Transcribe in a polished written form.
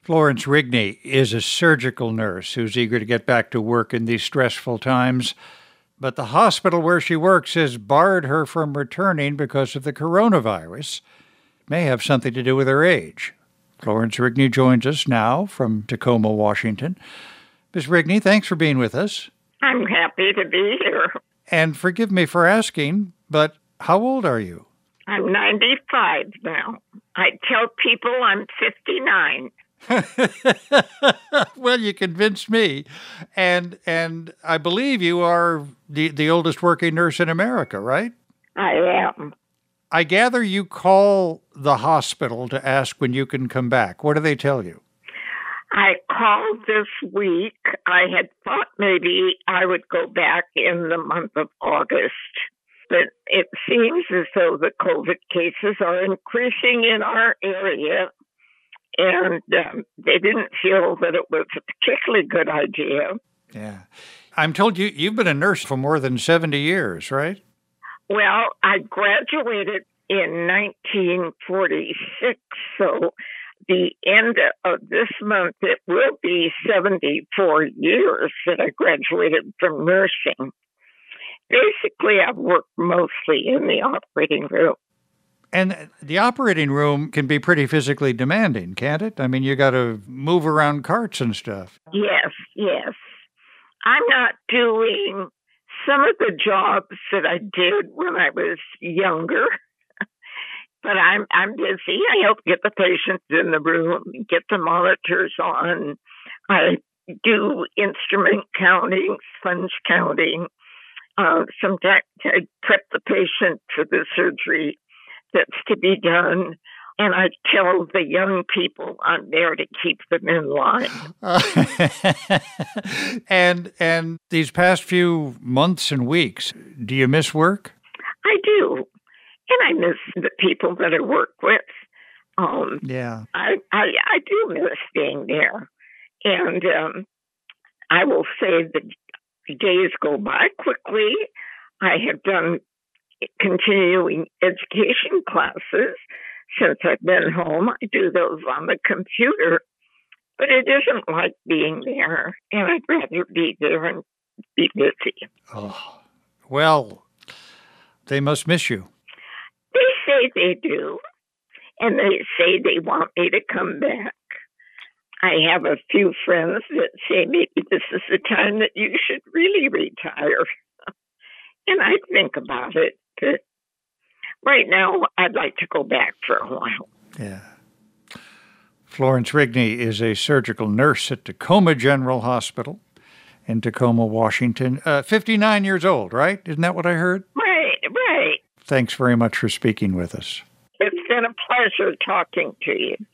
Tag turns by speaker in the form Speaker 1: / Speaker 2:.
Speaker 1: Florence Rigney is a surgical nurse who's eager to get back to work in these stressful times, but the hospital where she works has barred her from returning because of the coronavirus. It may have something to do with her age. Florence Rigney joins us now from Tacoma, Washington. Ms. Rigney, thanks for being with us.
Speaker 2: I'm happy to be here.
Speaker 1: And forgive me for asking, but how old are you?
Speaker 2: I'm 95 now. I tell people I'm 59.
Speaker 1: Well, you convinced me. And I believe you are the oldest working nurse in America, right?
Speaker 2: I am.
Speaker 1: I gather you call the hospital to ask when you can come back. What do they tell you?
Speaker 2: I called this week. I had thought maybe I would go back in the month of August, but it seems as though the COVID cases are increasing in our area, and they didn't feel that it was a particularly good idea.
Speaker 1: Yeah. I'm told you've been a nurse for more than 70 years, right?
Speaker 2: Well, I graduated in 1946, so the end of this month, it will be 74 years that I graduated from nursing. Basically, I've worked mostly in the operating room.
Speaker 1: And the operating room can be pretty physically demanding, can't it? I mean, you got to move around carts and stuff.
Speaker 2: Yes. I'm not doing some of the jobs that I did when I was younger, but I'm busy. I help get the patients in the room, get the monitors on. I do instrument counting, sponge counting. Sometimes I prep the patient for the surgery that's to be done, and I tell the young people I'm there to keep them in line.
Speaker 1: And these past few months and weeks, do you miss work?
Speaker 2: I do, and I miss the people that I work with.
Speaker 1: Yeah,
Speaker 2: I do miss being there, and I will say the days go by quickly. I have done continuing education classes since I've been home. I do those on the computer, but it isn't like being there, and I'd rather be there and be busy.
Speaker 1: Oh, well, they must miss you.
Speaker 2: They say they do, and they say they want me to come back. I have a few friends that say maybe this is the time that you should really retire. And I think about it, but right now I'd like to go back for a while.
Speaker 1: Yeah. Florence Rigney is a surgical nurse at Tacoma General Hospital in Tacoma, Washington. 59 years old, right? Isn't that what I heard?
Speaker 2: Right.
Speaker 1: Thanks very much for speaking with us.
Speaker 2: It's been a pleasure talking to you.